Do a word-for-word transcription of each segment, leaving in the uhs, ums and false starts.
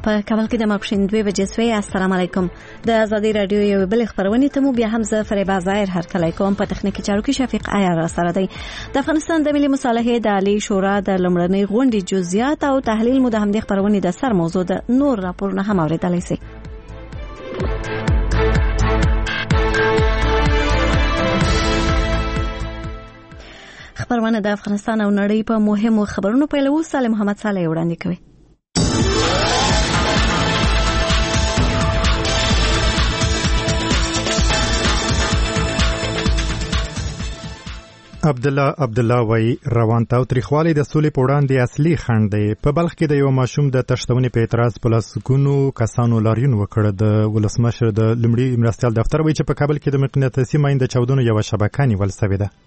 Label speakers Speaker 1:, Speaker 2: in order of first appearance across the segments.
Speaker 1: په کابل کې د ماپښین دوه بجې سوی. السلام علیکم. د ازادي رادیو یو بل خبرونه ته مو بیا هم زه فریبا ظاهر هرکلی کوم. په تخنیکی چارو کې شفیق عیار را سره دی. د افغانستان د ملي مصالحې د عالی شورا د لومړنۍ غونډې جزئیات او تحلیل مو د همدې خبرونه د سر موضوع د نور راپورونه هم اوریدلای شئ. خبرونه د افغانستان او نړۍ په مهمو خبرونو پیلو. سالم محمد صالح وړاندې کوي.
Speaker 2: عبدالله عبدالله وای روان تاوتریخوالی د سولې په وړاندې اصلي خنډ دی. په بلخ کې د یو ماشوم د تښتونې په اعتراض په لسګونو کسانو لاریون وکړ. د ولسمشر د لومړي مرستیال دفتر وایي چې په کابل کې د مقناطیسي ماین د چاودنو یوه شبکه نیول سوې ده.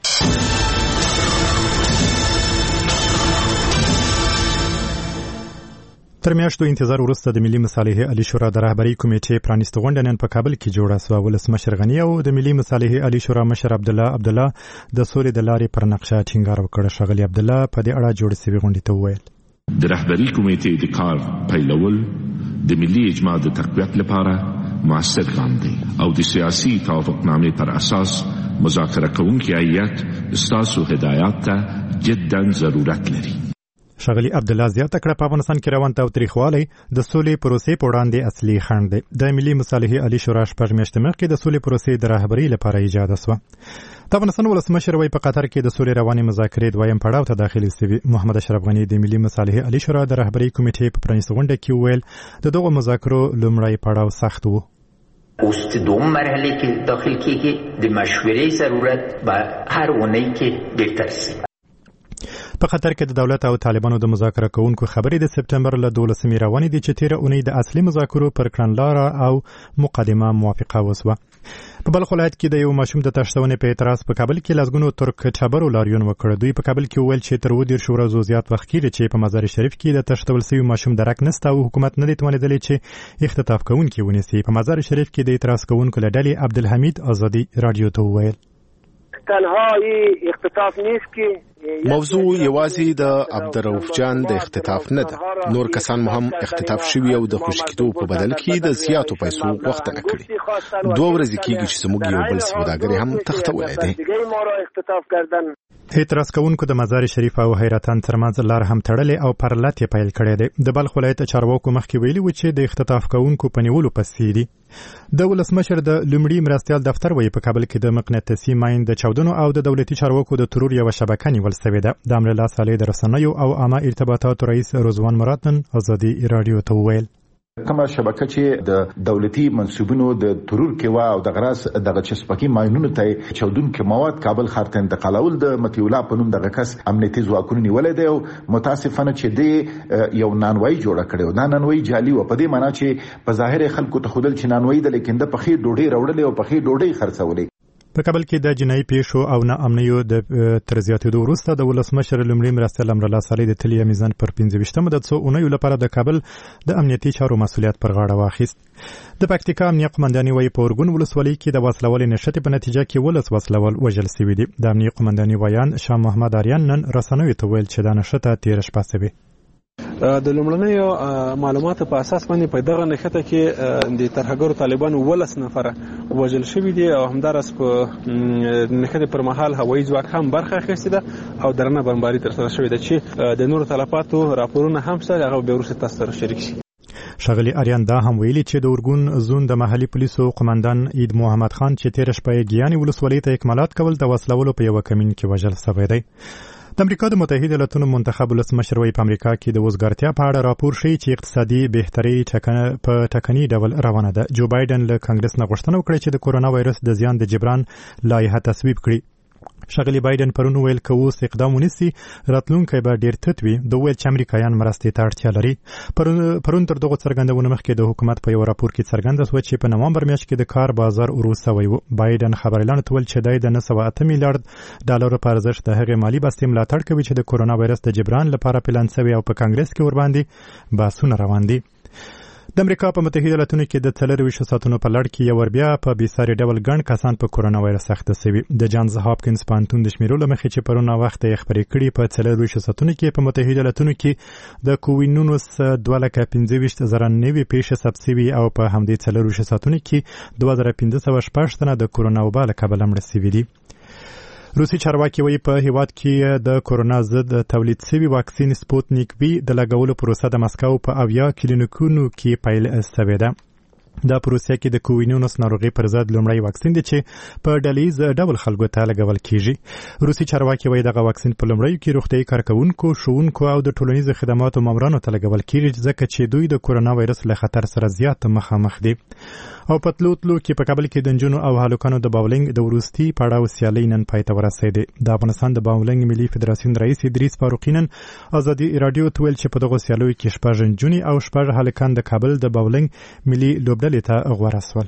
Speaker 2: تر میاشتو انتظار وروسته د ملي مصالحې عالی شورا د رهبرۍ کمیټې پرانیسته غونډه نن په کابل کې جوړه سوه. ولسمشر غني او د ملي مصالحې عالی شورا مشر عبدالله عبدالله د سولې د لارې پر نقشه ټینګار وکړ. ښاغلي عبدالله په دې اړه جوړه سوې غونډې ته وویل
Speaker 3: د رهبرۍ کمیټې د کار پیلول د ملي اجماع د تقویت لپاره مؤثر ګام دی او د سیاسي توافقنامې پر اساس مذاکره کوونکي هیئت ستاسو هدایات ته جدا ضرورت لري.
Speaker 2: ښاغلي عبدالله زیاته کړه په افغانستان کې روان تاوتریخوالی د سولې پروسې په وړاندې اصلي خنډ دی. د ملي مصالحې عالی شورا شپږ میاشتې مخکې د سولې پروسې د رهبرۍ لپاره ایجاد سوه. د افغانستان ولسمشر وایي په قطر کې د سولې روانې مذاکرې دویم پړاو ته داخلي سوي. محمد اشرف غني د ملي مصالحې عالی شورا د رهبرۍ کمیټې په پرانیسته غونډه کې وویل د دغو مذاکرو لومړی پړاو سخت و.
Speaker 4: اوس د دوم مرحله کې داخل کېږي د مشورې ضرورت به هر اونۍ کې بهتر شي.
Speaker 2: په قطر کې د دولت او طالبانو د مذاکره کوونکو خبرې د سپټمبر له دولسمې روانې دي چې تیره اونۍ د اصلي مذاکرو پر کړنلاره او مقدمه موافقه وسوه. په بلخ ولایت کې د یو ماشوم د تښتونې په اعتراض په کابل کې لسګونو ترک ټبرو لاریون وکړ. دوی په کابل کې وویل چې تر اووه دېرشو ورځو زیات وخت کېږي چې په مزار شریف کې د تښتول سوي ماشوم درک نشته او حکومت نه دی توانېدلی چې اختطاف کوونکي ونیسي. په مزار شریف کې د اعتراض کوونکو له ډلې عبدالحمید ازادي رادیو ته وویل
Speaker 5: تنها اختطاف نیست که
Speaker 6: موضوع یوازې د عبدالرؤف جان د اختطاف نه ده. نور کسان مو هم اختطاف شوي او د خوشي کېدو په بدل کې د زیاتو پیسو غوښتنه کړې. دوه ورځې کېږي چې زموږ یو بل سوداګر هم تښتولی دی.
Speaker 2: اعتراض کوونکو د مزار شریف او حیرتان ترمنځ لار هم تړلې او پر لات یې پیل کړی دی. د بلخ ولایت چارواکو مخکې ویلي و چې د اختطاف کوونکو په نیولو پسې دي. د ولسمشر د لومړي مرستیال دفتر وایي په کابل کې د مقناطیسي ماین د چاودنو او د دولتي چارواکو د ترور یوه شبکه نیول سوې ده. د امرالله صالح د رسنیو او عامه ارتباطاتو رئیس رضوان مراد نن ازادي رادیو ته وویل
Speaker 7: کومه شبکه چې د دولتي منصوبونو د ترور کې وا او د غراس دغه چسپکی ماینونو ته چودونکو مواد کابل ښار ته انتقالول د مطیع الله په نوم دغه کس امنیتي ځواکونو نیولې دی او متاسفانه چې دی یو نانوای جوړ کړو. دا نانوای جعلي و په دې معنی چې په ظاهر خلکو ته خودل چې نانوای د لیکن د پخې ډوډۍ راوړلې او پخې ډوډۍ خرڅولې.
Speaker 2: په کابل کې د جنایي پیښو او نا امنیو د تر زیاتېدو وروسته د ولسمشر لومړي مرستیال امرالله صالح د تلیا میزان پر پنځه ویشتمه د څو اونیو لپاره د کابل د امنیتي چارو مسؤلیت پر غاړه واخیست. د پکتیکا امنیه قمنداني وایي په ارګون ولسوالۍ کې د وسلوالې نښتې په نتیجه کې ولس وسلوال وژل سوي دي. د امنیه قمنداني ویان شاه محمد آریان نن رسنیو ته ویل چې دا نښته تېره شپه سوې.
Speaker 8: د لومړنیو معلوماتو په اساس باندې په دغه نښته کې د ترهګرو طالبانو ولس نفره وژل شوي دي او همداراز په نښتې پر مهال هوایي ځواک هم برخه اخیستې ده او درنه بمباري ترسره شوې ده چې د نورو تلفاتو راپورونه هم شته. هغه به وروسته تاسو سره شریک شي.
Speaker 2: ښاغلي آریان دا هم ویلي چې د ارګون زون د محلي پولیسو قمندان عید محمد خان چې تېره شپه یې ګیانې ولسوالۍ ته اکمالات کول د وسلولو په یوه کمین کې وژل سوی دی. د امریکا د متحده ایالاتونو منتخب ولسمشر وایي په امریکا کې د وزګارتیا په اړه راپور ښیي چې اقتصادي بهتري په ټکني ډول روانه ده. جو بایدن له کانګرس نه غوښتنه وکړه چې د کورونا وایرس د زیان د جبران لایحه تصویب کړي. ښاغلي بایدن پرون ویل که اوس اقدام ونیسي راتلونکی به ډېر تت وي. د ویل چې امریکایان مرستې ته اړتیا لري. پرون تر دغو څرګندونو مخکې د حکومت په یو راپور کې څرګنده شوه چې په نومبر میاشت کې د کار بازار ورو سوی و. بایدن خبريالانو ته ویل چې دی د نه سوه اته میلیارډ ډالرو په ارزښت د هغې مالي بستې ملاتړ کوي چې د کورونا وایرس د جبران لپاره پلان شوی او په کانګرس کې ورباندې بحثونه روان دي. د امریکا په متحده ایالاتونو کې د څلور ویشت ساعتونو په لړ کې یو ور بیا په بیساري ډول ګڼ کسان په کورونا وایرس اخته شوي. د جانز هاپکینز پوهنتون د شمیرو له مخې چې پرونه وخت یې خبرې کړي په څلور ویشت ساعتونو کې په متحده ایالاتونو کې د کووډ نولس دوه لکه پنځه ویشت زره نوي پیښې ثبت شوي او په همدې څلور ویشت ساعتونو کې دوه زره پنځه سوه شپږ تنه د کورونا وبا له کبله مړه شوي دي. روسي چارواکي وایي په هیواد کې د کورونا ضد تولید شوي واکسین سپوتنیک وي د لګولو پروسه د مسکو په اویا کلینیکونو کې پیل شوې ده. دا پروسه کې د کووډ نولس ناروغي پر ضد لومړی واکسین دی چې په ډلیز ډول خلکو ته لګول کیږي. روسي چارواکي وایي دغه واکسین په لومړیو کې روغتیايي کارکونکو، ښوونکو او د ټولنیزو خدماتو مامورانو ته لګول کیږي ځکه چې دوی د کورونا وایرس له خطر سره زیات مخامخ دي. او په تلو تلو کې په کابل کې د نجونو او هلکانو د باولینګ د وروستي پړاو سیالۍ نن پای ته ورسېدې. د افغانستان د باولینګ ملي فدراسیون رئیس ادریس فاروقي نن ازادي رادیو ته ویل چې په دغو سیالیو کې شپږ نجونې او شپږ هلکان د کابل د باولینګ ملي لوبډلې ته غوره شول.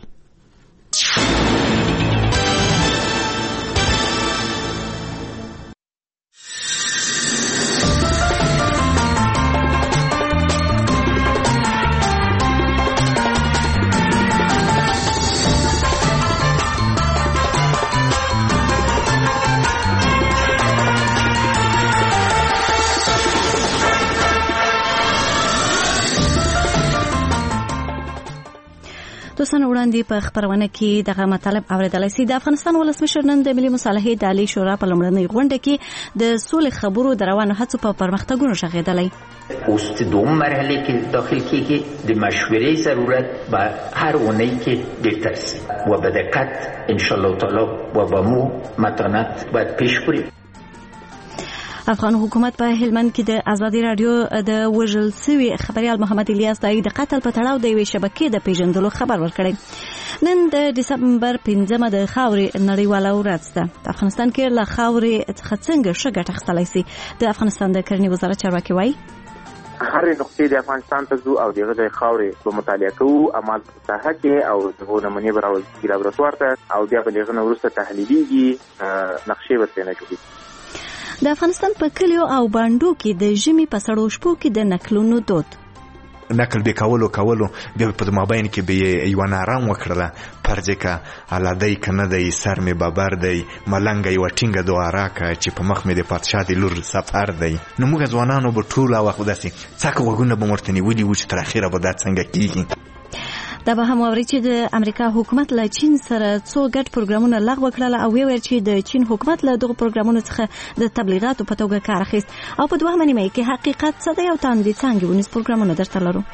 Speaker 1: دوستان وړاندې په خبرونه کې دغه مطلب اوریدلای شي. د افغانستان ولسمشر نن د ملي مصالحې د عالی شورا په لومړنۍ غونډه کې د سولې خبرو د روانو هڅو په پرمختګونو شغېدلی.
Speaker 4: اوس دوم مرحله کې داخل کیږي د مشورې ضرورت به هر اونۍ کې ډیر سي و به دقت ان شاء الله تعالی و با مو متانت باید پیش بریم.
Speaker 1: افغان حکومت په هلمند کې د ازادي رادیو د وژل شوي خبريال محمد الیاس دای د قتل په تړاو د یوې شبکې د پیژندلو خبر ورکړی. نن د دسمبر پنځمه د خاورې نړیواله ورځ ده. په افغانستان کې له خاورې څخه څنګه ښه ګټه اخیستلی شي؟ د افغانستان د کرنې وزارت چارواکي وایي
Speaker 9: هر نقطې د افغانستان ته ځو او دغه د خاورې په مطالعه کوو، عمل په ساحه کې او دغه نمونې به راوړل کېږي لابراتوار ته او بیا به له هغه نه وروسته تحلیلیږي، نقشې ورته کوي.
Speaker 1: د افغانستان په کلیو او بانډو کې د ژمي په سړو شپو کې د نکلونو دود
Speaker 10: نکل به کولو کولو بیا په مابین کې به یو نارام وکړه پرځکه علادای کنه د سر می بابر دی ملنګ یو ټینګه دوه راکه چې په مخ می د پادشاه د لور سفر دی. نو موږ ځوانانو به ټول وخت داسي څاکه وګونه به مرتنی ولي و چې تر اخیره به دا څنګه کیږي.
Speaker 1: دا به هم اوري چې د امریکا حکومت له چین سره څو ګډ پروګرامونه لغوه کړل او ویل چې د چین حکومت له دغه پروګرامونو څخه د تبلیغاتو په توګه کار اخیست. او په دوه نیمه کې حقیقت څه دی او تاندې څنګه ونیس پروګرامونه درته لرو.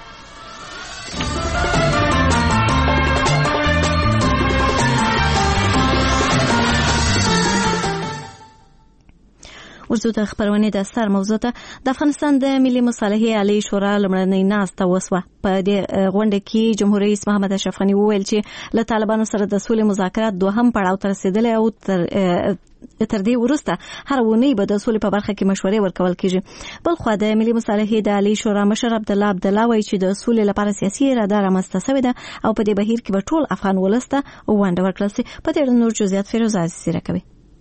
Speaker 1: ورځو د خبرونه د سر موضوع ته د افغانستان د ملي مصالحې عالی شورا لمړنۍ ناسته وسوه. په دې غونډه کې جمهور رئیس محمد اشرف غنی وویل چې له طالبانو سره د سولې مذاکرات دوهم پړاو ته رسیدلی او تر تر دې وروسته هر ونی به د سولې په برخه کې مشورې ورکول کیږي. بل خو د ملي مصالحې د عالی شورا مشر عبد الله عبد الله وایي چې د سولې لپاره سیاسي اراده رامنځته شوې ده او په دې بهیر کې به ټول افغان ولس ته ونډه ورکړل شي. په دې نور جزئیات فیروز عزیزی راکوي.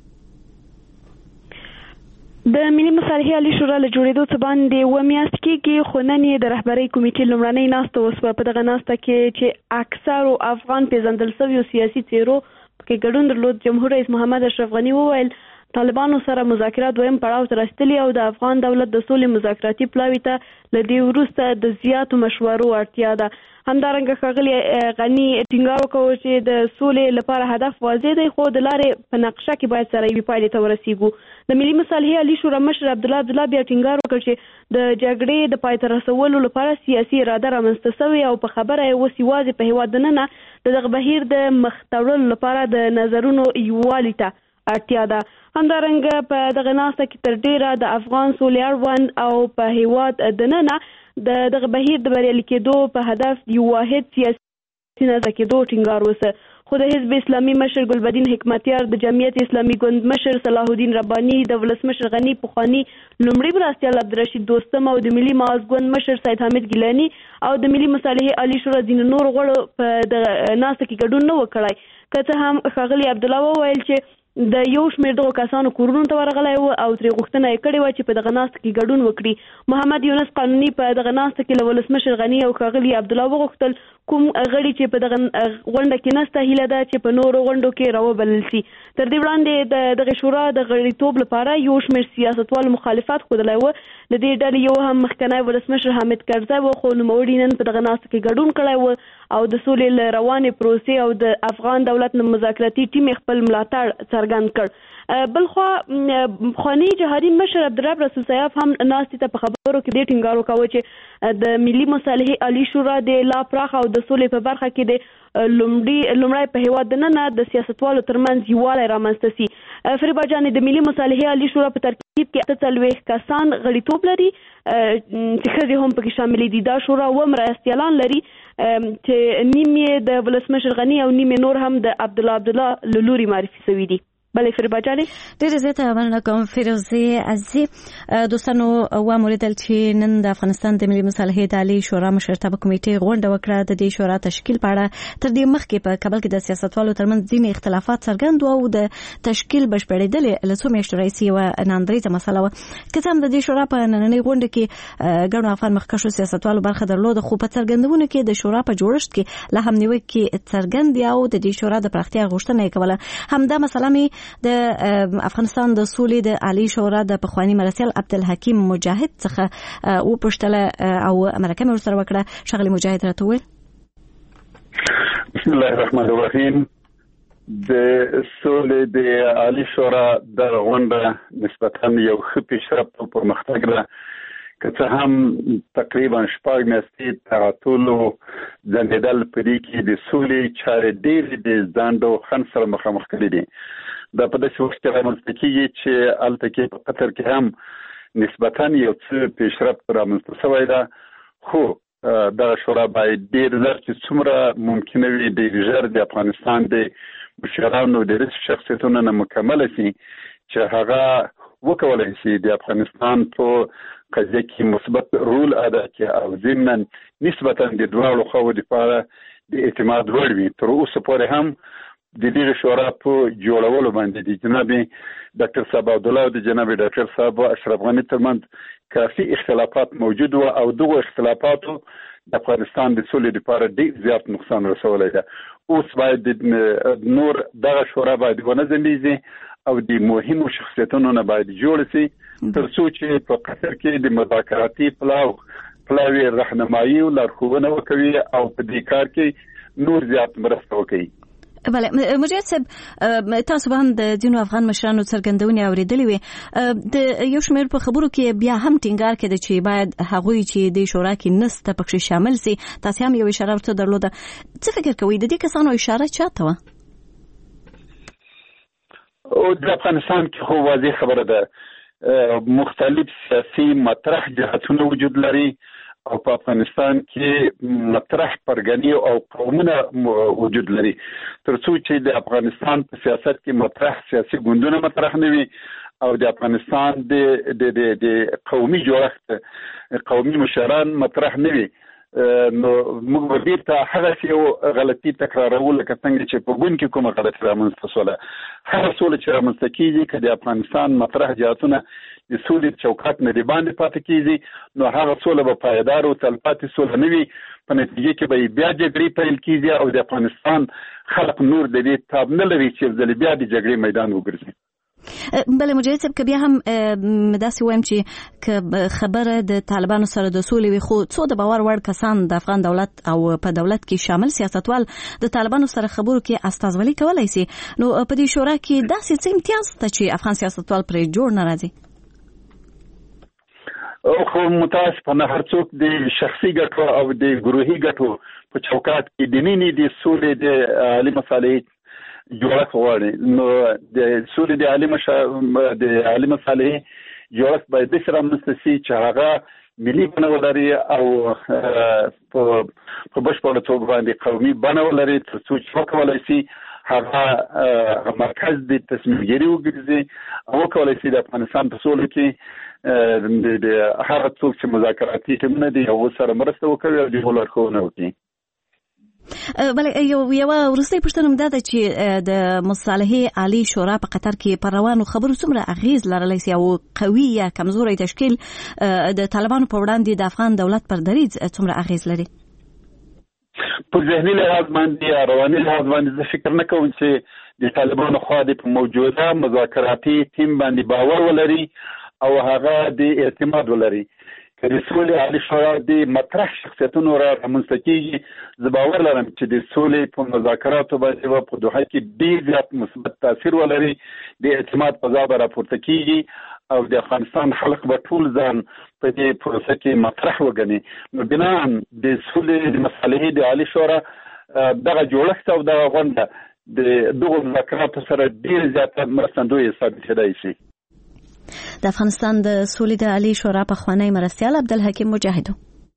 Speaker 11: د ملي مصالحې عالی شورا له جوړېدو څخه باندې و میاشت کېږي خو نن یې د رهبرۍ کمیټې لومړنۍ ناسته وسوه. په دغه ناسته کې چې اکثرو افغان پیژندل شویو سیاسي څیرو پکې ګډون درلود. جمهور رئیس محمد اشرف غنی وویل طالبانو سره مذاکرات دویم پړاو ته رسیدلي او د افغان دولت د سولې مذاکراتي پلاوي ته له دې وروسته د زیاتو مشورو اړتیا ده. همدارنګه ښاغلي غني ټینګار وکړ چې د سولې لپاره هدف واضح دی خو د لارې په نقشه کې باید سره یوې پایلې ته ورسیږو. د ملي مصالحې عالی شورا مشر عبد الله عبد الله بیا ټینګار وکړ چې د جګړې د پای ته رسولو لپاره سیاسي اراده رامنځته شوې او په خبره یې اوس یوازې په هېواد دننه د دغه بهیر د مخ تړلو لپاره د نظرونو یووالي ته اړتیا ده. همدارنګه په دغه ناسته کې تر ډیره د افغان سولې اړوند او په هېواد دننه د دغه بهیر د بریالي کېدو په هدف یو واحد سیاسي نظر کېدو ټینګار وسه. خو د حزب اسلامي مشر ګلبدین حکمتیار، د جمعیت اسلامي ګوند مشر صلاح الدین رباني، د ولسمشر غنی پخوانی لومړي مرستیال عبدالرشید دوستم او د ملي معاذ ګوند مشر سید حامد ګیلاني او د ملي مصالحې عالی شورا ځینو نور غړو په دغه ناسته کې ګډون نه وکړای. که څه هم ښاغلي عبدالله وویل چې د یو شمېر دغو کسانو کورونو ته ورغلی و او ترې غوښتنه یې کړې وه چې په دغه ناسته کې ګډون وکړي. محمد یونس قانوني په دغه ناسته کې له ولسمشر غني او ښاغلي عبدالله وغوښتل کوم غړي چې په دغه غونډه کې نسته هیله ده چې په نورو غونډو کې راوبلل شي. تر دې وړاندې د دغه شورا د غړیتوب لپاره یو شمېر سیاستوالو مخالفت ښودلی و. له دې ډلې یو هم مخکنی ولسمشر حامد کرزی و، خو نوموړي نن په دغه ناسته کې ګډون کړی و او د سولې له روانې پروسې او د افغان دولت مذاکراتي ټیم خپل ملاتړ څرګند کړ. بلخوا پخواني جهادي مشر عبدالرب رسول سیاف هم ناستې ته په خبرو کې دې ټینګار وکاوه چې د ملي مصالحې عالي شورا د لا پراخه او د سولې په برخه کې د لومړی په هیواد دننه د سیاستوالو ترمنځ یووالی رامنځته سي. فریبا جانې د ملي مصالحې عالي شورا په ترکیب کې اته څلوېښت کسان غړیتوب لري چې ښځې هم پکې شاملې دي. دا شورا اووه مرستیالان لري چې نیم یې د ولسمشر غني او نیم نور هم د عبدالله عبدالله له لوري معرفي شوي دي. بله فریبا جانې
Speaker 1: ډېرې زیاته مننه کوم فیروزې عزیزي. دوستانو واوریدل چې نن د افغانستان د ملي مصالحې د عالي شورا مشرتابه کمیټې غونډه وکړه. د دې شورا تشکیل په اړه تر دې مخکې په کابل کې د سیاستوالو ترمنځ ځینې اختلافات څرګند وو او د تشکیل بشپړېدل له څو میاشتو راهیسې یوه ناندریزه مسله وه. که څه هم د دې شورا په نننۍ غونډه کې ګڼو افغان مخکښو سیاستوالو برخه درلوده، خو په څرګندونو کې د شورا په جوړښت کې له هم نیوکې څرګند دي او د دې شورا د پراختیا غوښتنه یې کوله. همدا مسله مې د افغانستان د سولې د عالي شورا د پخواني مرستیال عبدالحکیم مجاهد څخه وپوښتله او مرکه مې ورسره وکړه. ښاغلي مجاهد راته وویل:
Speaker 12: بسم الله الرحمن الرحیم. د سولې د عالي شورا د غونډه نسبتا یو ښه پیشرفت او پرمختګ ده، که څه هم تقریبا شپږ میاشتې تعطل او ځنډېدل په دې کې د سولې چارې ډېرې د ځنډ او خنډ سره مخامخ کړي دي. دا په داسې وخت کې رامنځته کېږي چې هلته کې په قطر کې هم نسبتا یو څه پیشرفت رامنځته شوی ده، خو دغه شورا باید ډېر ژر چې څومره ممکنه وي ډېر ژر د افغانستان د مشرانو د رئیس شخصیتونو نه مکمله شي چې هغه وکولی شي د افغانستان په قضیه کې مثبت رول ادا کړي او ضمناً نسبتا د دواړو خواو لپاره د اعتماد وړ وي. تر اوسه پورې هم د دې شورا په جوړولو باندې د جناب ډاکټر صاحب عبدالله او د جناب ډاکټر صاحب اشرف غني ترمنځ کافي اختلافات موجود و او دغه اختلافاتو د افغانستان د سولې لپاره ډېر زیات نقصان رسولی ده. اوس باید نور دغه شورا باید ونه ځنډېږي او د مهمو شخصیتونو نه باید جوړ شي تر څو چې په قطر کې د مذاکراتي پلاو پلاوي راهنمایي او لارښوونه وکوي او په دې کار کې نور زیات مرسته وکړي.
Speaker 1: بله مجاهد صاحب، تاسو به هم د ځینو افغان مشرانو څرګندونې اورېدلې وې. د یو شمېر په خبرو کې بیا هم ټینګار کېده چې باید هغوی چې د شورا کې نسته پکښې شامل سي. تاسو هم یو اشاره ورته درلوده. څه فکر کوئ د دې کسانو اشاره چاته وه؟
Speaker 12: او د افغانستان کې خو واضح خبره ده، مختلف سیاسي مطرح جهتونه وجود لري او په افغانستان کې مطرح پرګنی او قومونه وجود لري. تر څو چې د افغانستان په سیاست کې مطرح سیاسي ګوندونه مطرح نه وي او د افغانستان د د د قومي جوړښت قومي مشران مطرح نه وي، نو موږ بیرته هغه یو غلطي تکرارو لکه څنګه چې په ګوند کې کومه غلطي رامنځته شوله. هغه سوله چې رامنځته کېږي که د افغانستان مطرح جهتونه د سولې چوکاټ نه د باندې پاتې کېږي، نو هغه سوله به پایدار او تلپاتې سوله نه وي. په نتیجه کې به بیا جګړې پیل کېږي او د افغانستان خلق نور د دې تاب نه لري چې ځل بیا د جګړې میدان وګرځي.
Speaker 1: بله مجاهد صاحب، که بیا هم داسې وایم چې که خبره د طالبانو سره د سولې وي، خو څو د باور وړ کسان د افغان دولت او په دولت کې شامل سیاستوال د طالبانو سره خبرو کې استازولي کولی سي، نو په دې شورا کې داسې څه امتیاز شته چې افغان سیاستوال پرې جوړ نه راځي؟
Speaker 12: خو متاسفانه هر څوک د شخصي ګټو او د ګروهي ګټو په چوکاټ کې د نینې د سولې د عالي مصالحې جوړښت غواړي. نو د سولې د عالي مشا د عالي مصالحې جوړښت باید داسې رامنځته شي چې هغه ملي بڼه ولري او په بشپړه توګه باندې قومي بڼه ولري، تر څو چې وکولی شي هغه مرکز د تصمیمګیري وګرځي او وکولی شي د افغانستان په سوله کې د هغه څوک چې مذاکراتي ټیمونه دي هغو سره مرسته وکړي او د هغو لارښوونه وکړي.
Speaker 1: بلې یو یو ورسته پښتنه مده چې د مصالحه عالی شورا په قطر کې پر روانو خبرو څومره اغیز لرلی سي او قوي یا کمزوري تشکیل د طالبانو په وړاندې د افغان دولت پر دریځ څومره اغیز لري؟
Speaker 12: په ذهني لحاظ باندې رواني لحاظ باندې زه فکر نه کوم چې د طالبانو خوا د موجوده مذاکراتي ټیم باندې باور ولري او هغه د اعتماد ولري. که د سولې عالی شورا د مطرح شخصیتونو را رامنځته کېږي، زه باور لرم چې د سولې په مذاکراتو باندې به په دوحه کې ډېر زیات مثبت تاثیر ولري، د اعتماد فضا به راپورته کېږي او د افغانستان خلق به ټول ځان په دې پروسه کې مطرح وګڼي. نو بناً د سولې د مصالحې د عالی شورا دغه جوړښت او دغه غونډه د دغو مذاکراتو سره ډېر زیاته مرستندوی ثابتېدای شي.
Speaker 1: د افغانستان د سولې د عالی شورا پخوانی مرستیال عبدالحکیم مجاهد.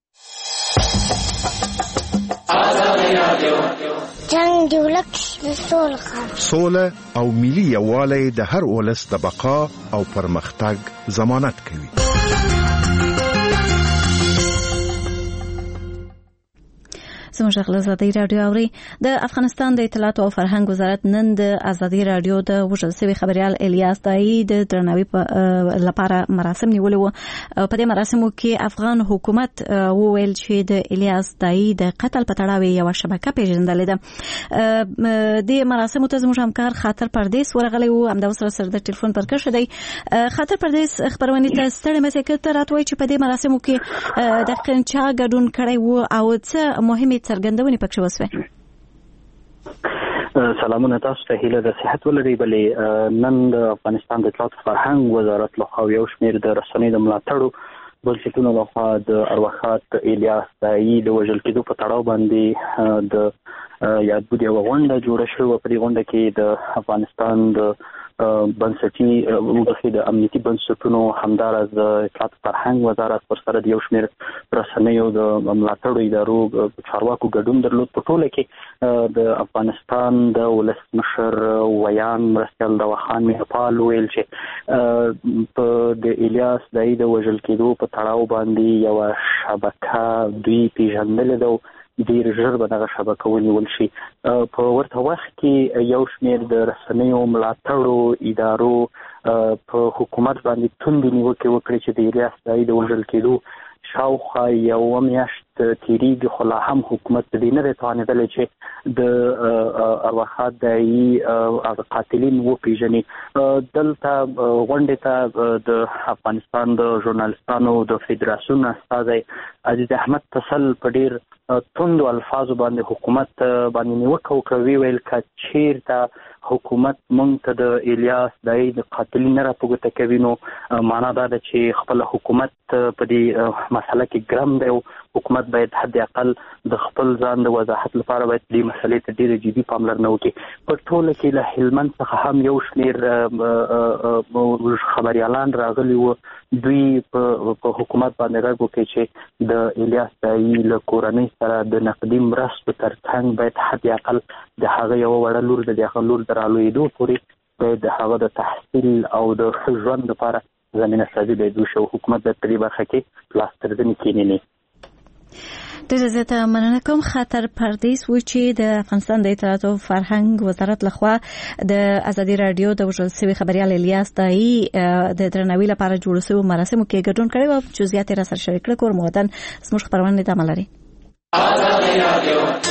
Speaker 13: جنگ د ولک د سولې
Speaker 14: سوله او ملي یووالی د هر ولس د بقا او پرمختګ ضمانت کوي.
Speaker 1: زموږ غل ازادي رادیو اوري. د افغانستان د اطلاعات او فرهنګ وزارت نن د ازادي رادیو د وژل شوی خبريال الیاس دای د درناوي لپاره مراسم نیولې وو. په دې مراسمو کې افغان حکومت وویل چې د الیاس دای د قتل په تړاو یو شبکه پیژندلې ده. د مراسمو ته زموږ همکار خاطر پردیس ورغلی وو، هم د وسره سره د ټلیفون پر کښ دی. خاطر پردیس خبرونه ته ستړي مې کړه راتوي چې په دې مراسمو کې د قنچا ګډون کړي وو او څه مهمه څرګندونې پکې وسوي.
Speaker 15: سلامونه تاسو ته، هیله د صحت ولري. بلې نن د افغانستان د اطلاعات فرهنګ وزارت لخوا یو شمېر د رسنیو د ملاتړو بنسټونو لخوا د ارواښاد الیاس دایي د وژل کېدو په تړاو باندې د یادبود یوه غونډه جوړه شوې. په دې غونډه کې د افغانستان د بنسټي وبخې د امنیتي بنسټونو همداراز د اطلاعات فرهنګ وزارت پر سره د یو شمېر رسنیو د ملاتړو ادارو چارواکو ګډون درلود. په ټوله کې د افغانستان د ولسمشر ویان مرستیال دوا خان میرپال ویل چې په د الیاس دایي د وژل کېدو په تړاو باندې یوه شبکه دوی پیژندلې ده، ډېر ژر به دغه شبکه ونیول شي. په ورته وخت کې یو شمېر د رسنیو ملاتړو ادارو په حکومت باندې توندې نیوکې وکړې چې د الیاس دایي د وژل کېدو شاوخوا یوه میاشت تېرېږي، خو لا هم حکومت د دې نه دی توانېدلی چې د ارواښاد دایي هغه قاتلین وپېژني. دلته غونډې ته د افغانستان د ژورنالستانو د فدراسیون استازی عزیز احمد تسل په ډېر توندو الفاظو باندې حکومت باندې نیوکه وکړه. وی ویل که چېرته حکومت موږ ته د الیاس دایي د قاتلین نه راپه کوي نو معنا دا ده چې خپل حکومت په دې مسله کې ګرم دی او حکومت باید حد اقل د خپل ځان د وضاحت لپاره باید دې مسلې ته ډېره جدي پاملرنه وکړي. په ټوله کې له هلمند څخه هم یو شمېر خبریالان راغلي وو. دوی په حکومت باندې غږ وکړي چې د الیاس دایي له کورنۍ سره د نقدي مرستو ترڅنګ باید حد اقل د هغه یوه وړه لور د هغه لور د رالویېدو پورې باید د هغه د تحصیل او د ښه ژوند لپاره زمینه سازي باید وشي او حکومت باید په دې برخه کې لاس تر زنې کېنوي.
Speaker 1: ډېره زیاته مننه کوم. خاطر پردیس و چې د افغانستان د اطلاعات او فرهنګ وزارت لخوا د ازادي رادیو د وژل شوي خبريال الیاس دایي د درناوي لپاره جوړ شوي مراسمو کې ګډون کړی و. جزئیات یې راسره شریک کړه. کور مودن زموږ خبرونه ادامه لري. ازادي رادیو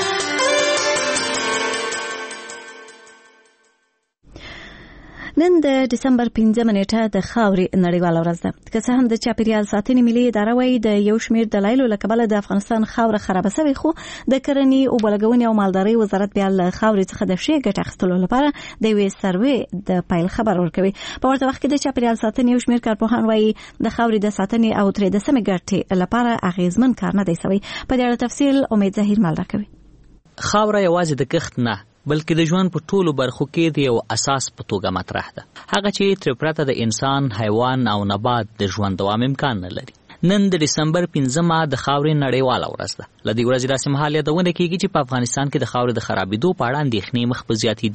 Speaker 1: نن د دسمبر پنځمه نیټه د خاورې نړیواله ورځ ده. که څه هم د چاپیریال ساتنې ملي اداره وايي د یو شمېر دلایلو له کبله د افغانستان خاوره خرابه شوې، خو د کرنې، اوبه لګونې او مالدارۍ وزارت بیا له خاورې څخه د ښې ګټې اخیستلو لپاره د یوې سروې د پیل خبر ورکوي. په ورته وخت کې د چاپیریال ساتنې یو شمېر کارپوهان وايي د خاورې د ساتنې او ترې د سمې ګټې لپاره اغېزمن کار نه دی شوی. په دې اړه تفصیل امید ظاهر مال راکوي.
Speaker 16: خاوره یوازې د کښت نه بلکې د ژوند په ټولو برخو کې د یو اساس په توګه مطرح ده، هغه چې تر پرته د انسان، حیوان او نبات د ژوند دوام امکان نه لري. نن د دسمبر پنځمه د خاورې نړیواله ورځ ده. له دې ورځې داسې مهال یادونه کېږي چې په افغانستان کې د خاورې د خرابېدو په اړه اندېښنې مخ په زیاتېدو دي.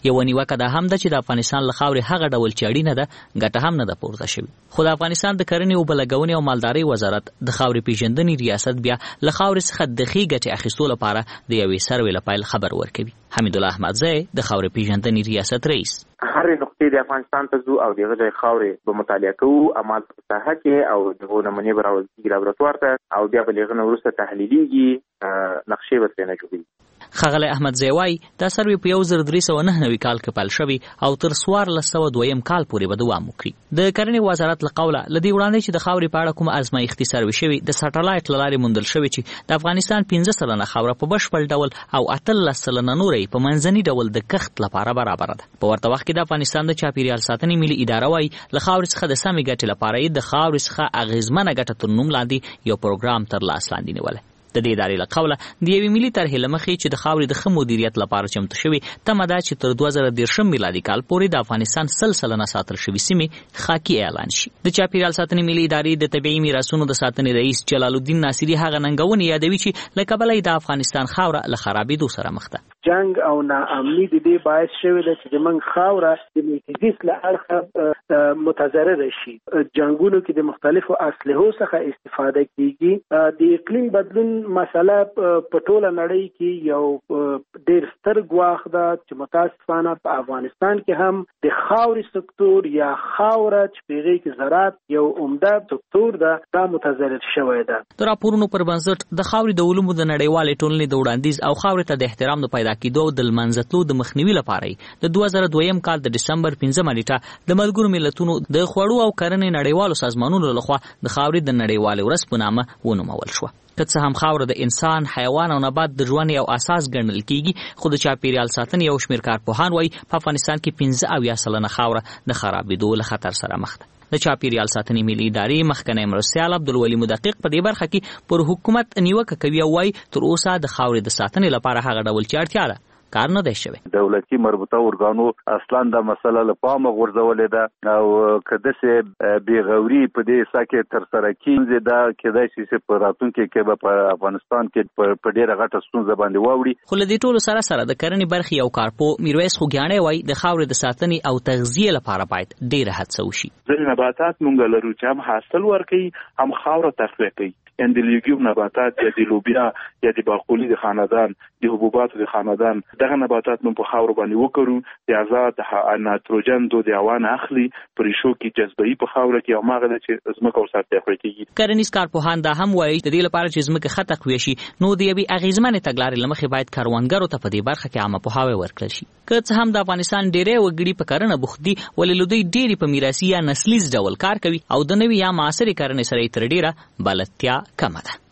Speaker 16: یو نیوکه دا هم ده چې د افغانستان له خاورې هغه ډول چې اړینه ده ګټه هم نه ده پورته شوې. خو د افغانستان د کرنې اوبه لګونې او مالدارۍ وزارت د خاورې پیژندنې ریاست بیا له خاورې څخه د ښې ګټې اخیستو لپاره د یوې سروې له پیل خبر ورکوي. حمیدالله احمدزی د خاورې پیژندنې ریاست رئیس:
Speaker 9: هرې نقطې د افغانستان ته ځو او دغه ځای خاورې به مطالعه کوو، عمل په ساحه کې او دغه نمونې به راوړل کېږي لابراتوار ته او بیا به له هغه نه وروسته تحلیلیږي، نقشې به ترېنه جوړېږي.
Speaker 16: ښاغلی احمدزی وایي دا سروې په یو زر درې سوه نهه نوي کال کې پیل شوي او تر څوارلس سوه دویم کال پورې به دوام وکړي. د کرنې وزارت له قوله له دې وړاندې چې د خاورې په اړه کومه ازمایښتي سروې شوې د سټلایټ له لارې موندل شوې چې د افغانستان پنځه سلنه خاوره په بشپړ ډول او اتلس سلنه نوره یې په منځني ډول د کښت لپاره برابره ده. په ورته وخت کې د افغانستان د چاپیریال ساتنې ملي اداره وایي له خاورې څخه د سمې ګټې لپاره یې د خاورې څخه اغېزمنه ګټه تر نوم لاندې یو پروګرام تر لاس لاندې نیولی. د دې ادارې له قوله د یوې ملي طرحې له مخې چې د خاورې د ښه مدیریت لپاره چمتو شوې تمه ده چې تر دوه زره دېرشم میلادي کال پورې د افغانستان سل سلنه ساتل شوي سیمې خاکي اعلان شي. د چاپیریال ساتنې ملي ادارې د طبیعي میراثونو د ساتنې رئیس جلال الدین ناصري هغه ننګونې یادوي چې له کبله د افغانستان خاوره له خرابېدو سره مخ ده.
Speaker 5: جنگ او ناامني د دې باعث شوی ده چې زموږ خاوره د میتیزیس له اړخه متضرره شي. جنگونو کې د مختلفو اسلحو څخه استفاده کیږي. د اقلیم بدلون مسله په ټوله نړۍ کې یو ډېر ستر ګواښ ده چې متاسفانه په افغانستان کې هم د خاورې سکتور یا خاوره چې په هغې کې زراعت یو عمده سکتور ده دا متضرر شوی ده.
Speaker 16: د راپورونو پر بنسټ د خاورې د علومو د نړیوالې ټولنې د وړاندیز او خاورې ته د احترام د پیدا کېدو او د لمنځه تلو د مخنیوي لپاره د دوه زره دویم کال د ډسمبر پنځمه نیټه د ملګرو ملتونو د خوړو او کرنې نړیوالو سازمانونو لخوا د خاورې د نړیوالې ورځ په نامه ونومول شوه. که څه هم خاوره د انسان، حیوان او نبات د ژوند یو اساس ګڼل کېږي، خو د چاپیریال ساتنې یو شمېر کارپوهان وایي په افغانستان کې پنځه اویا سلنه خاوره د خرابېدو له خطر سره مخ ده. د چاپیریال ساتنې ملي ادارې مخکنی مرستیال عبدالولي مدقق په دې برخه کې پر حکومت نیوکه کوي او وایي تر اوسه د خاورې د ساتنې لپاره هغه ډول چې اړتیا ده کار نه دی شوی.
Speaker 17: دولتي مربوطه ارګانو اصلا د مسله له پامه غورځولې ده او که داسې بېغوري په دې حصه کې ترسره کېږي دا کېدای شي چې په راتلونکي کې به په افغانستان کې په ډېره غټه ستونزه باندې واوړي.
Speaker 16: خو له دې ټولو سره سره د کرنې برخې یو کارپو میرویس خوږیاڼی وایي د خاورې د ساتنې او تغذیې لپاره باید ډېره هڅه وشي.
Speaker 18: ځینې نباتات موږ لرو چې هم حاصل ورکوي هم خاوره تقویه کوي. اندلیوګیوم نباتات یا د لوبیا یا د باقولي د خاندان د حبوباتو د خاندان دغه نباتات موږ په خاورو باندې وکړو د آزاد نایتروجن دو د هوا نه اخلي په ریښو کې جذبوي په خاوره کې او ماغه چې ځمکه ورسره تقویه کېږي.
Speaker 16: کرنیز کارپوهان دا هم وایي د دې لپاره چې ځمکه ښه تقویه شي نو د یوې اغېزمنې تګلارې له مخې باید کروندګرو ته په دې برخه کې عامه پوهاوی ورکړل شي. که څه هم د افغانستان ډېری وګړي په کرنه بوخت دي ولې له دوی ډېرې په میراثي یا نسلیز ډول کار کوي او د نوي یا معاصرې کرنې سره یې تر ډېره بلدتیا کمه ده.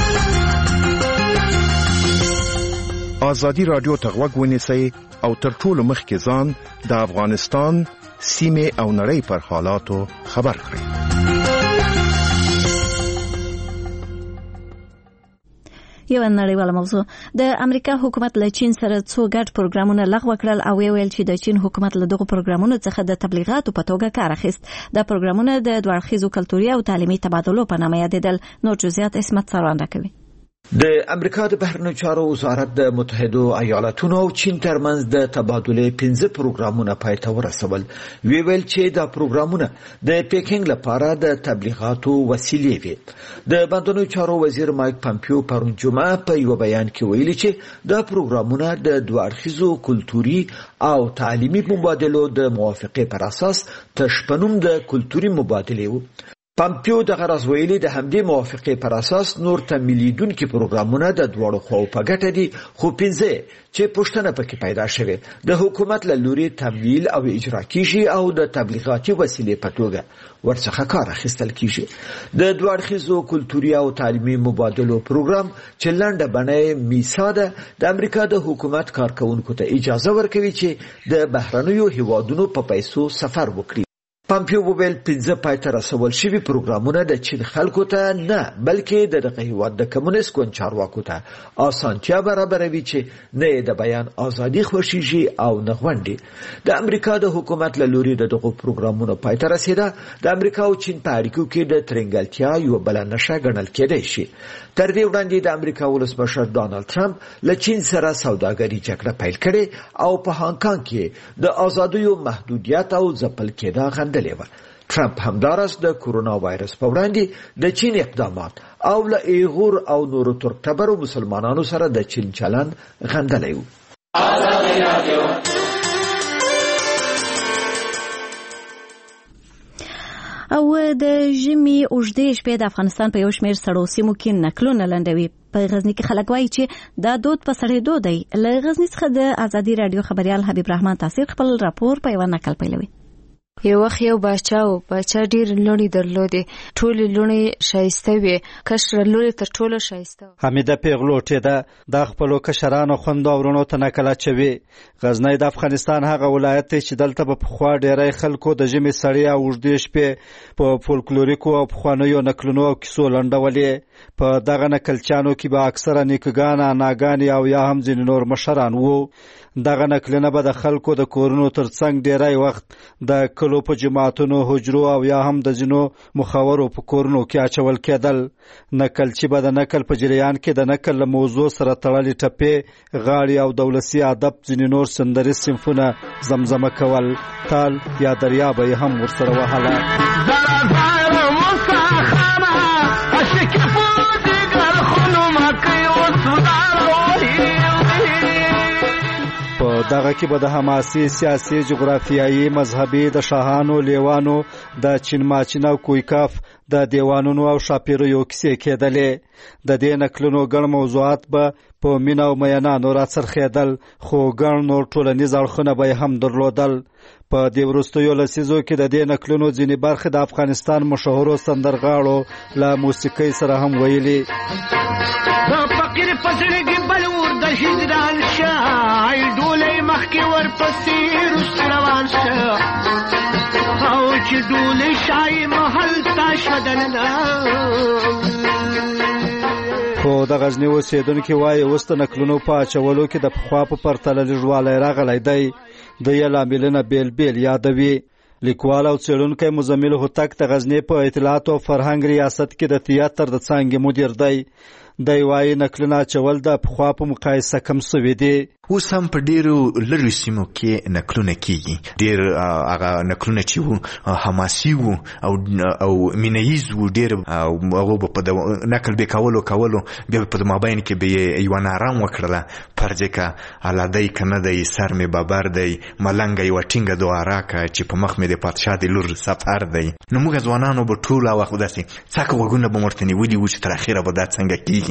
Speaker 14: ازادي رادیو ته غوږ ونیسئ او تر ټولو مخکې ځان د افغانستان سیمې او نړۍ پر حالاتو خبر کړئ.
Speaker 1: یو نړیواله موضوع د امریکا حکومت له چین سره څو ګډ پروګرامونه لغوه کړل او ویل چې د چین حکومت له دغو پروګرامونو څخه د تبلیغاتو په توګه کار اخیست. دا پروګرامونه د دوه اړخیزو کلتوري او تعلیمي تبادلو په نامه یادېدل. نور جزئیات اسمت سروان راکوي.
Speaker 19: د امریکا د بهرنیو چارو وزارت د متحده ایالاتونو او چین ترمنځ د تبادلې پنځه پروګرامونه پای ته ورسول. وی ویل چې دا پروګرامونه د پیکینګ لپاره د تبلیغاتو وسیلې وي. د بهرنیو چارو وزیر مایک پامپیو پرون جمعه په یو بیان کې ویلي چې دا پروګرامونه د دوه اړخیزو کلتوري او تعلیمي مبادلو د موافقې پر اساس تشپنوم د کلتوري مبادلې وو. پامپیو د غرض ویلي د همدې موافقې پر اساس نور تمویلیدونکي پروګرامونه د دواړو خواو په ګټه دي، خو پنځه چې پوښتنه پکې پیدا شوې د حکومت له لوري تمویل او اجرا کیږي او د تبلیغاتي وسیلې په توګه ورڅخه کار اخیستل کیږي. د دوه اړخیزو کلتوري او تعلیمي مبادلو پروګرام چې لنډه بڼه میسا ده د امریکا د حکومت کارکونکو ته اجازه ورکوي چې د بهرنیو هیوادونو په پیسو سفر وکړي. پامپیو وویل پنځه پای ته رسول شوي پروګرامونه د چین خلکو ته نه بلکې د دغه هیواد د کمونیست ګوند چارواکو ته اسانتیا برابروي چې نه د بیان ازادي خوښیږي او نه غونډي. د امریکا د حکومت له لوري د دغه پروګرامونو پای ته رسیدا د امریکا او چین په اړیکو کې د ترنګلتیا یو بل نشه ګڼل کېدای شي. تر دې وړاندې د امریکا ولسمشر ډانلډ ټرمپ له چین سره سوداګري جګړه پیل کړې او په هانګ کانګ کې د ازادیو محدودیت او ځپل کېدا غندلې وه. ټرمپ همداراز د کورونا وایرس په وړاندې د چین اقدامات او له ایغور او نورو ترکتبرو مسلمانانو سره د چین چلند غندلی و.
Speaker 1: او د ژمي اوږدې شپې د افغانستان په یو شمېر سړو سیمو کې نکلونه لنډوي. په غزني کې خلک وایي چې دا دود په سړېدو دی. له غزني څخه د ازادي راډیو خبریال حبیب رحمان تاثیر خپل راپور په یوه نقل پیلوي.
Speaker 20: یو وخت یو باچا و. باچا ډېر لوڼې درلودې. ټولې لوڼې ښایسته وې. کشره لور تر ټولو ښایسته وه.
Speaker 21: حمیده پیغلوټې ده. د خپلو کشرانو خویندو او وروڼو ته نکل اچوي. غزنی د افغانستان هغه ولایت دی چې دلته به پخوا ډېری خلکو د ژمي سړې او اوږدې شپې په فولکلوریکو او پخوانیو نکلونو او کیسو لنډولې. په دغه نکلچانو کې به اکثره نیکګان، اناګانې او یا هم ځینې نور مشران وو. دغه نکلونه به د خلکو د کورونو ترڅنګ ډیری وخت د کلو په جماعتونو، حجرو او یا هم د ځینو مخاورو په کورونو کې اچول کېدل. نکلچي به د نکل په جریان کې د نکل له موضوع سره تړلې ټپې، غاړې او د ولسي ادب ځینې نور سندریز صنفونه زمزمه کول. تال یا دریا به یې هم ورسره وهله. په دغه کې به د حماسي، سیاسي، جغرافیایي، مذهبي، د شاهانو، لیوانو، د چین ماچین او کویکاف د دیوانونو او شاپیریو کیسې کېدلې. د دې نکلونو ګڼ موضوعات به په مینه او میانانو راڅرخېدل، خو ګڼ نور ټولنیز اړخونه به یې هم درلودل. په دې وروستیو لسیزو کې د دې نکلونو ځینې برخې د افغانستان مشهورو سندرغاړو له موسیقۍ سره هم ویلي.
Speaker 22: فقیر پسړګي بلور د هجران شای ډولې مخکې ورپسې روان شه او چې ډولې شای محل تا شدلنا.
Speaker 21: خو د غزني اوسېدونکي وایي اوس د نکلونو په اچولو کې د پخوا په پرتله لږوالی راغلی دی. د یې لاملونه بیل بیل یادوي. لیکوال او څېړونکی مزمل هوتک د غزني په اطلاعات او فرهنګ ریاست کې د تیاتر د څانګې مدیر دی. دی وایي نکلونه اچول د پخوا په مقایسه کم سوي دي.
Speaker 10: اوس هم په ډیرو لرې سیمو کې نکلونه کیږي. ډیر هغه نکلونه چې وو حماسي وو او او مینهیز وو. ډیر هغه په نکل به کولو کولو بیا په مابین کې به یو نارام وکړله. پرځکه علادی کنه دی، سر می بابر دی، ملنګ یو ټینګه دوه راکه چې په مخ می د پادشاه د لور سفر دی. نو موږ ځوانانو به ټول وخت داسې څاکه وګونه به مرته نیولي وو چې تر اخره به دا څنګه کیږي.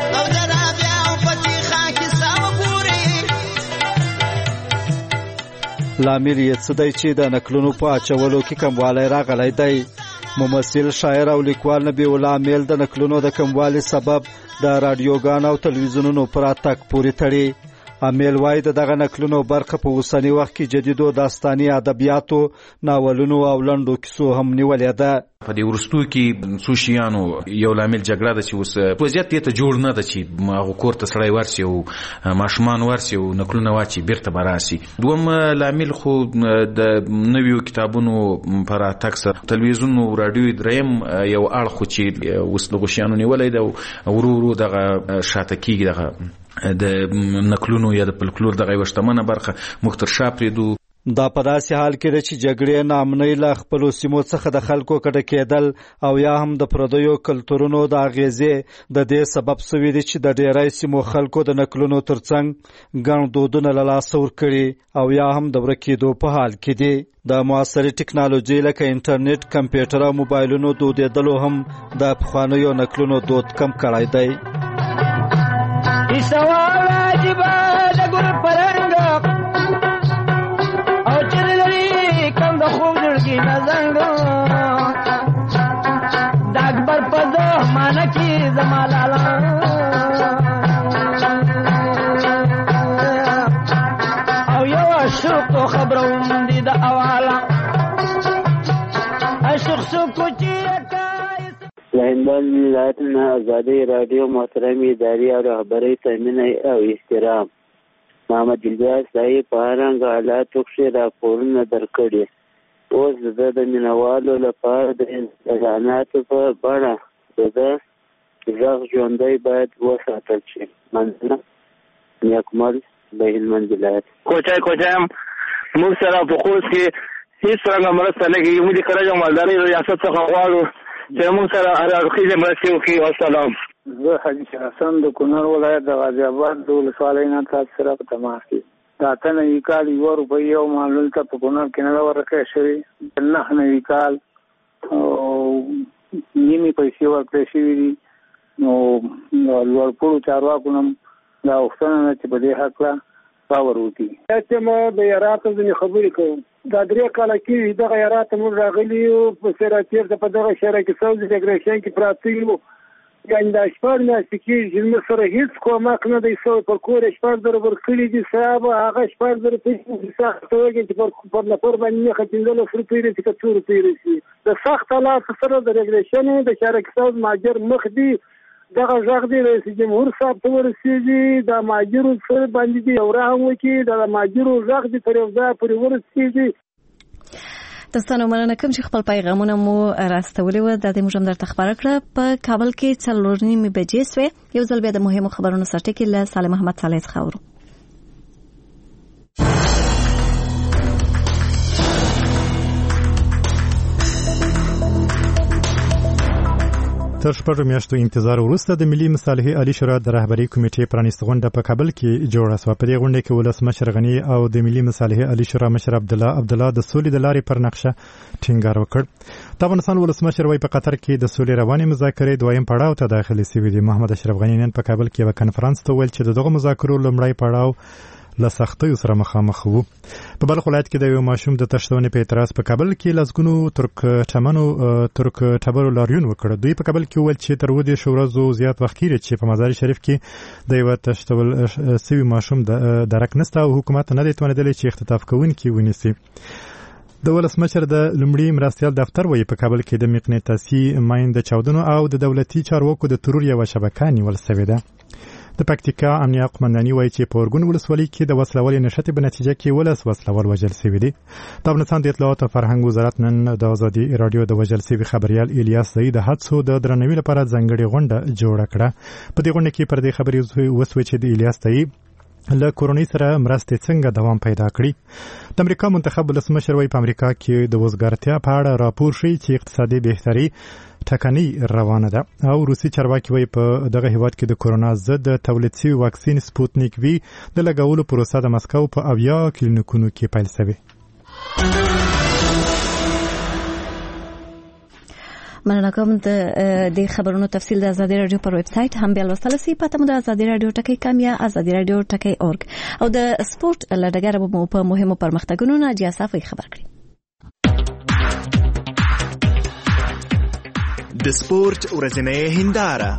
Speaker 21: لامل یې څه دی چې د نکلونو په اچولو کې کموالی راغلی دی؟ ممثل، شاعر او لیکوال نبی الله امیل د نکلونو د کموالي سبب د راډیوګانو او تلویزیونونو پر اتک پورې تړي. امیل وایي د دغه نکلونو برخه په اوسني وخت کې جدیدو داستاني ادبیاتو، ناولونو او لنډو کیسو هم نیولې ده.
Speaker 23: په دې وروستو کې څو شیانو یو لامل جګړه ده چې اوس وضعیت دې ته جوړ نه ده چې هغه کور ته سړی ورسي او ماشومان ورسي او نکلونه واچي بیرته به راسي. دوم لامل خو د نویو کتابونو پر اتک سره تلویزیون او راډیو دریم یو اړخ چې اوس د غشیانو نیولې ده ورو ورو دغه شاته کېږي. دغه د نکلونو یا د فولکلور دغه یوه شتمنه برخه موږ تر شا پرېږدو.
Speaker 21: دا په داسې حال کې ده چې جګړې، ناامنۍ له خپلو سیمو څخه د خلکو کډه کېدل او یا هم د پردیو کلتورونو د اغیزې د دې سبب سوي دي چې د ډیری سیمو خلکو د نکلونو ترڅنګ ګڼ دودونه له لاسه ورکړي او یا هم د ورکېدو په حال کې دي. د معاصرې ټکنالوژۍ لکه انټرنیټ، کمپیوټر او موبایلونو دودېدلو هم د پخوانیو نکلونو دود کم کړی دی.
Speaker 22: داکبر پدو مانا کی زمالالا او یو شوق تو خبرون دی دا اوالا
Speaker 3: هندوان ولایت نه ازادي رادیو محترم اداري او رهبري تامین او احترام محمد الیاس دای په هرنګ حالاتو کې راپورونه درکړي. اوس د مینوالو لپاره د اعلاناتو په بڼه د غږ ژوندی باید وساتل شي. مننه. نیکمل د هلمند ولایت.
Speaker 6: کوچای کوچایم موږ سره په خوست کې هیڅ رنګه مرسته نه کوي. موږ د کرجو مالدارۍ ریاست څخه غواړو چې موږ سره هر اړخیزه مرسته وکړي. والسلام.
Speaker 7: زه حاجي حسن د کونړ ولایت د غازي آباد د ولسوالۍ نه تاسو سره په تماس کې. دا ته نوي کال یو روپۍ یو معلول ته په کونړ کې نه ورکړی شوی. نه نوي کال نیمې پیسې ورکړی شوي دي. نو لوړپوړو چارواکو نه دا غوښتنه ده چې په دې هکله باور وکړي. چې ما د یاراتو ځینې خبرې کوم. دا درې کاله کېږي دغه یارات موږ راغلي یو په سراتیر ته په دغه شهر کې ساوز ریګریشن کې پراته یو. یعنې دا شپږ میاشتې کېږي چې موږ سره هېڅ کومک نه دی شوی. پر کور یې شپږ زره ورکړي دي صاحب. هغه شپږ زره پیسې سخته وږي چې پر نفر باندې نښه پنځلس روپۍ رسي که څو روپۍ رسي. د سخت حالاتو سره د ریګریشن د شهر کې ساوز مهاجر مخ دي. دغه غږ دی رئیس جمهور صاحب ته ورسېږي. د مهاجرو سره باندې دي یو رحم وکړي. د مهاجرو غږ دي تر یو ځای پورې ورسېږي.
Speaker 1: دوستانو مننه کوم چې خپل پیغامونه مو راستولي و. دا د موږ هم درته خبره کړه. په کابل کې څلور نیمې بجې سوې. یو ځل بیا د مهمو خبرونو سرټکی له سالم محمد صالح څخه اورو.
Speaker 2: تر شپږ میاشتو انتظار وروسته د ملي مصالحې عالی شورا د رهبرۍ کمیټې پرانیستې غونډه په کابل کې جوړه شوه. په دې غونډه کې ولسمشر غني او د ملي مصالحې عالی شورا مشر عبد الله عبد الله د سولې د لارې پر نقشه ټینګار وکړ. د افغانستان ولسمشر وايي په قطر کې د سولې روانې مذاکرې دویم پړاو ته داخلي شوي دي. محمد اشرف غني نن په کابل کې یو کنفرانس ته ویل چې دغه مذاکرو لومړی پړاو له سختیو سره مخامخ وو. په بلخ ولایت کې د یو ماشوم د تښتونې په اعتراض په کابل کې لسګونو ترک ټمنو ترک ټبرو لاریون وکړ. دوی په کابل کې وویل چې تر ودې شورزو زیات وخت کېږي چې په مزار شریف کې د یو تښتول سوي ماشوم د درک نسته او حکومت نه دی توانیدلی چې اختطاف کوونکي ونیسي. د ولسمشر د لومړي مرستیال دفتر وایي په کابل کې د مقناطیسي ماین د چاودنو او د دولتي چارواکو د ترور یوه شبکه نیول شوې ده. د پکتیکا امنیه قومنداني وایي چې په اورګون ولسوالۍ کې د وسلوالې نښتې په نتیجه کې ولس وسلوال وژل شوي دي. د افغانستان د اطلاعات او فرهنګ وزارت نن د ازادي رادیو د وژل شوي خبریال الیاس زئی د حادثو د درناوي لپاره ځانګړې غونډه جوړه کړه. په دې غونډه کې پر دې خبرې وسوې چې د الیاس زئی له کورونی سره مرستې څنګه دوام پیدا کړي. د امریکا منتخب ولسمشر وايي په امریکا کې د وزګارتیا په اړه راپور شي چې اقتصادي بهتري ټکنۍ روانه ده او روسي چارواکي وايي په دغه هیواد کې د کورونا ضد تولید شوی واکسین سپوتنیک وی د لګولو پروسه د مسکو په اویا کلینیکونو کې پیل شوې.
Speaker 1: مننه کوم. د خبرونو تفصیل د ازادي رادیو پر ویب سټ هم بیا لوستل شي. پته مو د ازادي رادیو ټکی کام یا ازادي رادیو ټکی اورګ او د سپورت لړګر په مهمو پرمختګونو نه جاسافي خبر کړي.
Speaker 24: د سپورت ورځنۍ هنداره.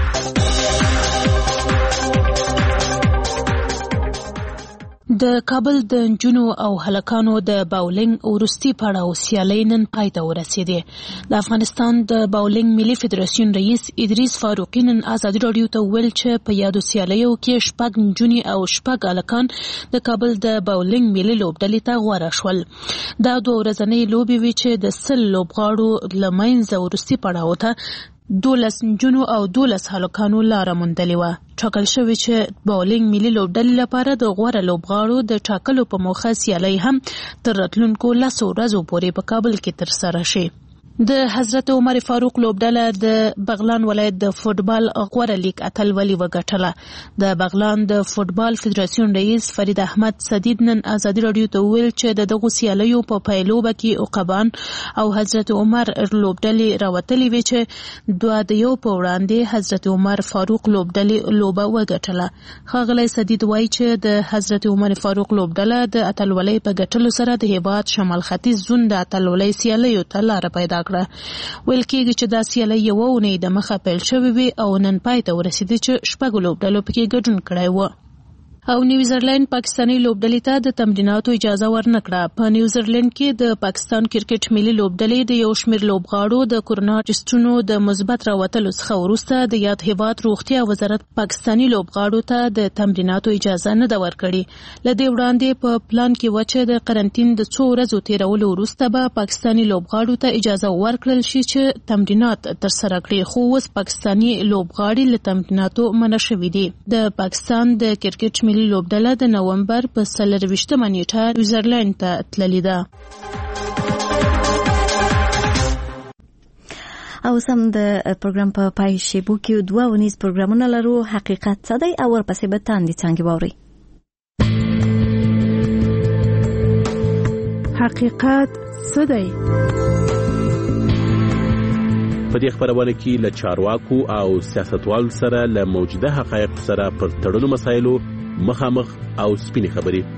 Speaker 25: د کابل د نجونو او هلکانو د باولینګ وروستي پړاو سیالۍ نن پای ته ورسېدې. د افغانستان د باولینګ ملي فدراسیون رئیس ادریس فاروقي نن ازادي رادیو ته ویل چې په یادو سیالیو کې شپږ نجونې او شپږ هلکان د کابل د باولینګ ملي لوبډلې ته غوره شول. دا دوه ورځنۍ لوبې وې چې د سل لوبغاړو له منځه وروستي پړاو ته دولس نجونو او دولس هلکانو لاره موندلې وه. ټاکل شوې چې باولینګ ملي لوبډلې لپاره د غوره لوبغاړو د ټاکلو په موخه سیالۍ هم تر راتلونکو لسو ورځو پورې په کابل کې ترسره شي. د حضرت عمر فاروق لوبډله د بغلان ولایت د فوټبال غوره لیګ اتلولي وګټله. د بغلان د فوټبال فدراسیون رئیس فرید احمد سدید نن ازادي رادیو ته ویل چې د دغو سیالیو په پیلوبه کې عقبان او حضرت عمر لوبډلې راوتلې وې چې دوه د یو په وړاندې حضرت عمر فاروق لوبډلې لوبه وګټله. ښاغلی سدید وایي چې د حضرت عمر فاروق لوبډله د اتلولۍ په ګټلو سره د هیواد شمال ختیځ زون د اتلولۍ سیالیو ته لاره پیدا ویل کېږي چې دا سیالۍ یوه اونۍ د مخه پیل شوې وې او نن پای ته ورسېدې چې شپږو لوبډلو پکې ګډون کړی و. او نیوزیلند پاکستاني لوبډلې ته د تمریناتو اجازه ورنکړه. په نیوزیلند کې د پاکستان کرکټ ملي لوبډلې د یو شمېر لوبغاړو د کورونا ټسټونو د مثبت راوتلو څخه وروسته د یاد هیواد روغتیا وزارت پاکستاني لوبغاړو ته د تمریناتو اجازه نه ده ورکړې. له دې وړاندې په پلان کې و چې د قرنټین د څو ورځو تیرولو وروسته به پاکستاني لوبغاړو ته اجازه ورکړل شي چې تمرینات ترسره کړي، خو اوس پاکستاني لوبغاړي له تمریناتو منع شوي دي. د پاکستان د کرکټ لوبډله د نومبر په څلرویشتمه نیټه نیوزیلند ته تللې ده.
Speaker 1: او سم د پروګرام په پای شیبو کې دوه ونیز پروګرامونه لرو. حقیقت څه دی او ورپسې به تاندې څنګه واوري.
Speaker 25: حقیقت څه دی؟
Speaker 4: په دې خبرونه کې له چارواکو او سیاستوالو سره له موجوده حقایق سره پر تړلو مسایلو مخامخ او سپینې خبرې